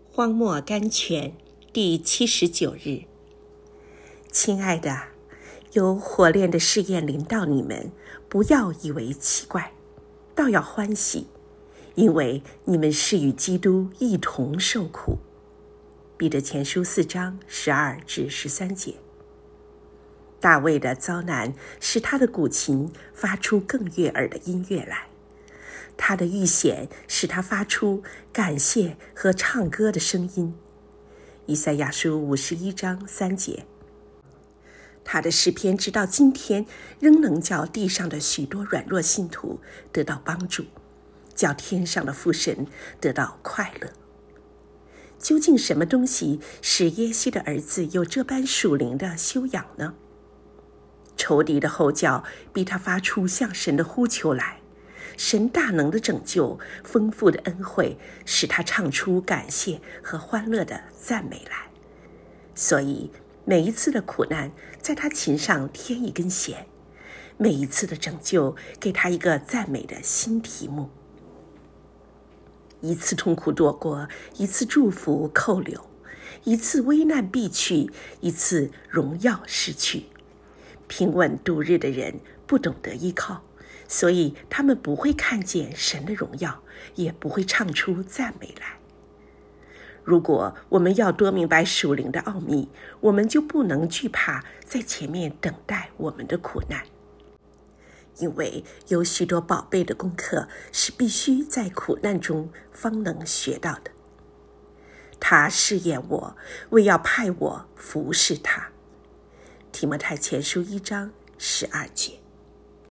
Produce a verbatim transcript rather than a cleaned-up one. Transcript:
荒漠甘泉第七十九日。亲爱的，有火炼的试验临到你们，不要以为奇怪，倒要欢喜，因为你们是与基督一同受苦。彼得前书四章十二至十三节。大卫的遭难使他的古琴发出更悦耳的音乐来，他的遇险使他发出感谢和唱歌的声音。以赛亚书五十一章三节。他的诗篇直到今天仍能叫地上的许多软弱信徒得到帮助，叫天上的父神得到快乐。究竟什么东西使耶西的儿子有这般属灵的修养呢？仇敌的吼叫逼他发出向神的呼求来，神大能的拯救，丰富的恩惠，使他唱出感谢和欢乐的赞美来。所以每一次的苦难在他琴上添一根弦，每一次的拯救给他一个赞美的新题目。一次痛苦躲过，一次祝福扣留，一次危难避去，一次荣耀失去。平稳度日的人不懂得依靠，所以他们不会看见神的荣耀，也不会唱出赞美来。如果我们要多明白属灵的奥秘，我们就不能惧怕在前面等待我们的苦难，因为有许多宝贝的功课是必须在苦难中方能学到的。他试验我，为要派我服侍他。提摩太前书一章十二节。